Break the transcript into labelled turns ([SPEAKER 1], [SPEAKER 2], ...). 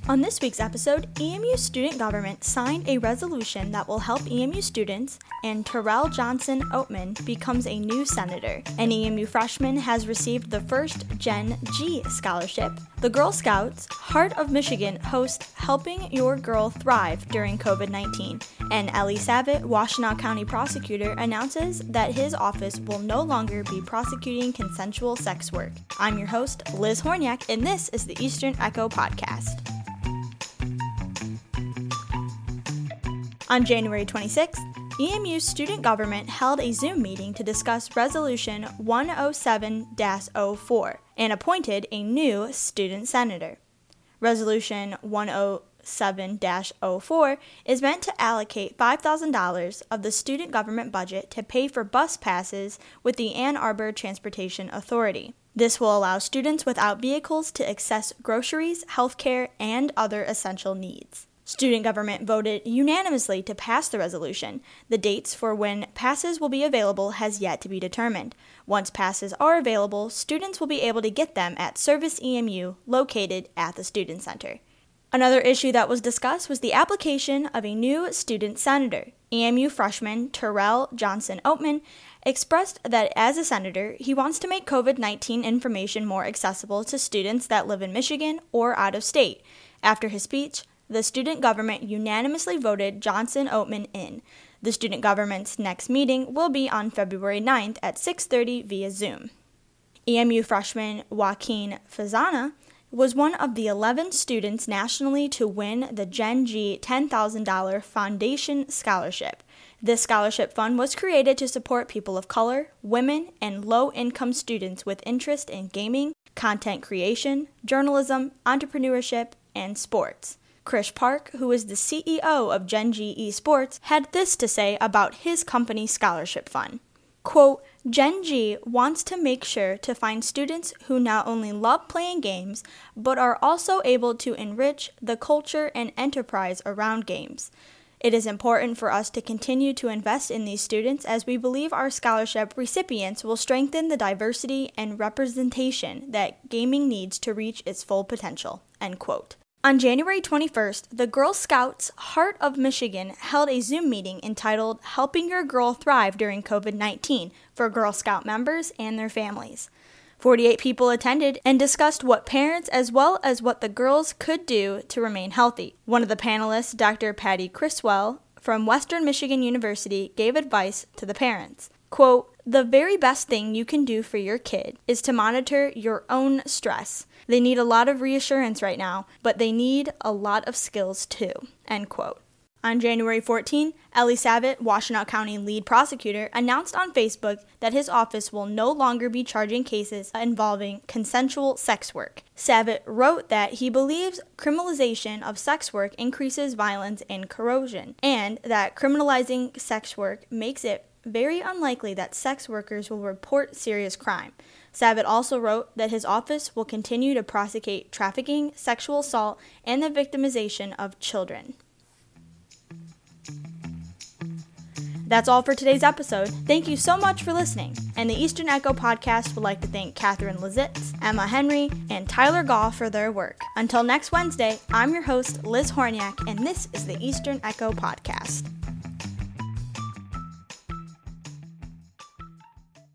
[SPEAKER 1] On this week's episode, EMU student government signed a resolution that will help EMU students, and Terrell Johnson Oatman becomes a new senator. An EMU freshman has received the first Gen G scholarship. The Girl Scouts, Heart of Michigan, host Helping Your Girl Thrive during COVID-19. And Ellie Savitt, Washtenaw County prosecutor, announces that his office will no longer be prosecuting consensual sex work. I'm your host, Liz Horniak, and this is the Eastern Echo Podcast. On January 26th, EMU student government held a Zoom meeting to discuss Resolution 107-04 and appointed a new student senator. Resolution 107-04 is meant to allocate $5,000 of the student government budget to pay for bus passes with the Ann Arbor Transportation Authority. This will allow students without vehicles to access groceries, healthcare, and other essential needs. Student government voted unanimously to pass the resolution. The dates for when passes will be available has yet to be determined. Once passes are available, students will be able to get them at Service EMU, located at the Student Center. Another issue that was discussed was the application of a new student senator. EMU freshman Terrell Johnson Oatman expressed that as a senator, he wants to make COVID-19 information more accessible to students that live in Michigan or out of state. After his speech, the student government unanimously voted Johnson Oatman in. The student government's next meeting will be on February 9th at 6:30 via Zoom. EMU freshman Joaquin Fazana was one of the 11 students nationally to win the Gen G $10,000 Foundation Scholarship. This scholarship fund was created to support people of color, women, and low-income students with interest in gaming, content creation, journalism, entrepreneurship, and sports. Krish Park, who is the CEO of Gen G Esports, had this to say about his company's scholarship fund. Quote, Gen G wants to make sure to find students who not only love playing games, but are also able to enrich the culture and enterprise around games. It is important for us to continue to invest in these students as we believe our scholarship recipients will strengthen the diversity and representation that gaming needs to reach its full potential, end quote. On January 21st, the Girl Scouts Heart of Michigan held a Zoom meeting entitled Helping Your Girl Thrive During COVID-19 for Girl Scout members and their families. 48 people attended and discussed what parents as well as what the girls could do to remain healthy. One of the panelists, Dr. Patty Criswell from Western Michigan University, gave advice to the parents. Quote, the very best thing you can do for your kid is to monitor your own stress. They need a lot of reassurance right now, but they need a lot of skills too, end quote. On January 14, Ellie Savitt, Washtenaw County lead prosecutor, announced on Facebook that his office will no longer be charging cases involving consensual sex work. Savitt wrote that he believes criminalization of sex work increases violence and corrosion, and that criminalizing sex work makes it very unlikely that sex workers will report serious crime. Savitt also wrote that his office will continue to prosecute trafficking, sexual assault, and the victimization of children. That's all for today's episode. Thank you so much for listening. And the Eastern Echo Podcast would like to thank Catherine Lizitz, Emma Henry, and Tyler Goff for their work. Until next Wednesday, I'm your host, Liz Horniak, and this is the Eastern Echo Podcast.